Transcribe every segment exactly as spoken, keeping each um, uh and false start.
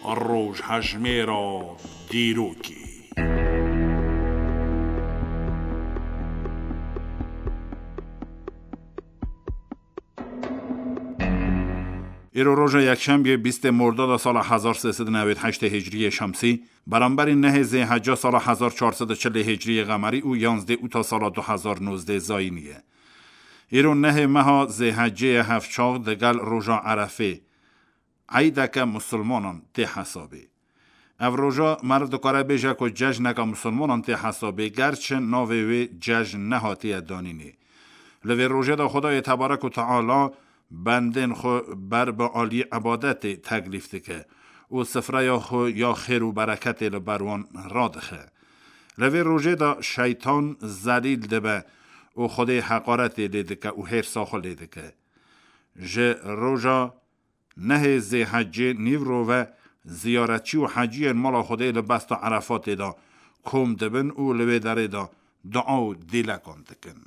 روش هجمه را دیروکی. ایرو روز یکشنبه بیست مرداد سال هزار و سیصد و نود و هشت هجری شمسی برابر نه ذی‌حجه سال هزار و چهارصد و چهل هجری قمری و یازده اوت سال دو هزار و نوزده زاینیه. ایرو نه ماه ذی‌حجه هفچاق دگل روژا عرفه عیدک مسلمانان تی حسابه. او روژا مرد کاره بیجه که جشنک مسلمانان تی حسابه گرچه ناوی جشن نهاتی دانینه. لوی روژه دا خدای تبارک و تعالی بندن خو بر به عالی عبادت تکلیف که او سفره یا خو یا خیر و برکت لبروان را دخه. لوی روژه دا شیطان زلیل دبه او خدای حقارت لیده که او هر ساخل لیده که. جه روژا نه ذی‌حجه نیو رو و زیارتچی و حجی مالا خدای لبست عرفات دا کم دبن او لوی داره دا دعا و دیلکان دکن.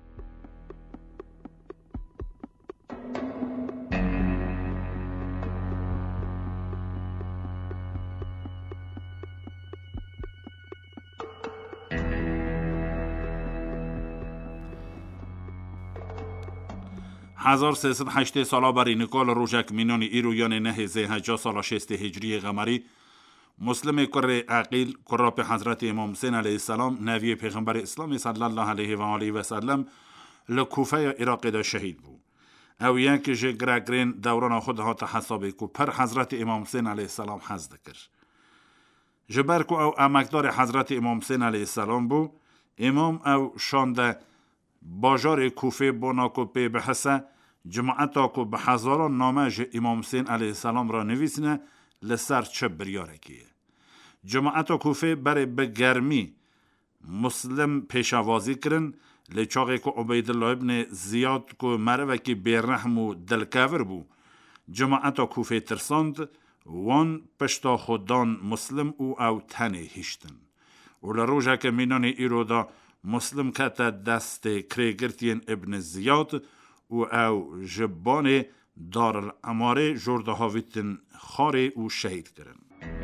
هزار و سیصد و هشت سالا بری نکال روژک مینان ایرویان نه ذی‌حجه سال شست هجری قمری مسلم کر عقیل کراپ حضرت امام حسین علیه السلام نوی پیغمبر اسلام صلی الله علیه و آله و سلم لکوفه عراق دا شهید بود. او یک جه گرگرین دوران خود ها تحسابه که پر حضرت امام حسین علیه السلام حزد کر. جبر که او امکدار حضرت امام حسین علیه السلام بود، امام او شانده باجار کوفه بنا کو پی بحثه جماعتا کو به هزاران نامه جه امام حسین علیه السلام را نویسنه لسر چه بریاره کیه. جماعتا کوفه بره به گرمی مسلم پیشوازی کرن لچاقی که عبیدالله ابن زیاد که مروه که بیرحم و دلکاور بو جماعتا کوفه ترساند وان پشتا خودان مسلم او او تنه هشتن و لروژه که مینان ایرو دا مسلم کتا دست کریگرتین ابن زیاد و او جبان دار الاماره جرده هاویتن خاره او شهید کرن.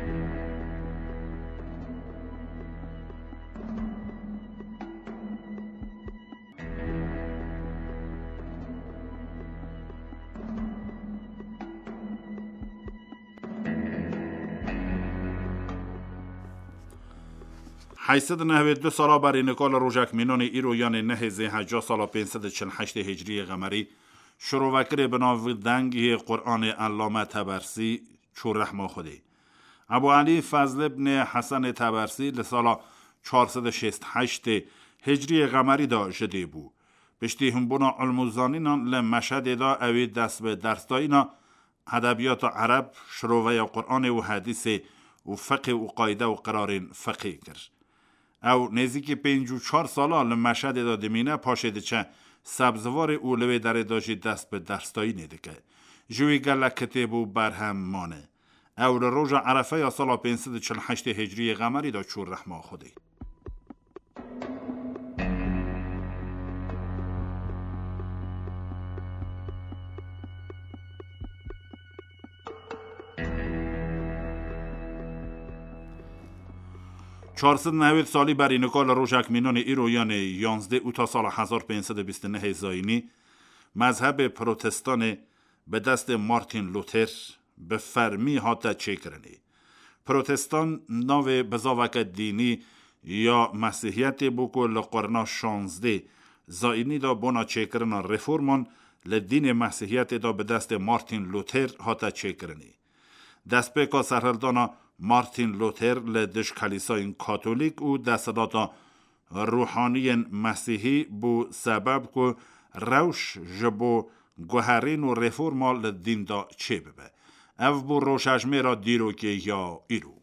هشتصد و نود و دو سالا بر نکال روژک مینان ایرویان نه ذی‌حجه سال پانصد و چهل و هشت هجری قمری شروع وکر بناو دنگی قرآن علامه طبرسی چور رحمه خوده. ابو علی فضل ابن حسن طبرسی لسالا چهارصد و شصت و هشت هجری قمری دا جده بو. بشتی هم بنا علموزانینان لمشهد دا اوی دست به درس داینا ادبیات عرب شروع و قرآن و حدیث و فقه و قاعده و قرارین فقه کرد. او نزدیک پنج و چهار سالا لمشهد دا دمینه پاشده چه سبزوار اولوی داره داشت دست به درستایی نیده که جوی گله کتبو برهم مانه. او روژ عرفه یا سال پانصد و چهل و هشت هجری قمری دا چور رحمه خوده. چهارصد و نود سالی بر نکال روژک مینان ایرویان یازده اوتا سال هزار و پانصد و بیست و نه زاینی مذهب پروتستان به دست مارتین لوتر به فرمی هاتا چه کرنی. پروتستان ناو بزاوک دینی یا مسیحیت بوکو لقرنا شانزده زاینی دا بنا چه کرنا رفورمان لدین مسیحیت دا به دست مارتین لوتر هاتا چه کرنی. دست به سرهلدانا مارتین لوتر لدش کلیسای کاتولیک و دستداتا روحانی مسیحی بو سبب که روش جبو گوهرین و رفورمال دین دا چه ببه. او بو روشجمه را دیرو که یا ایرو.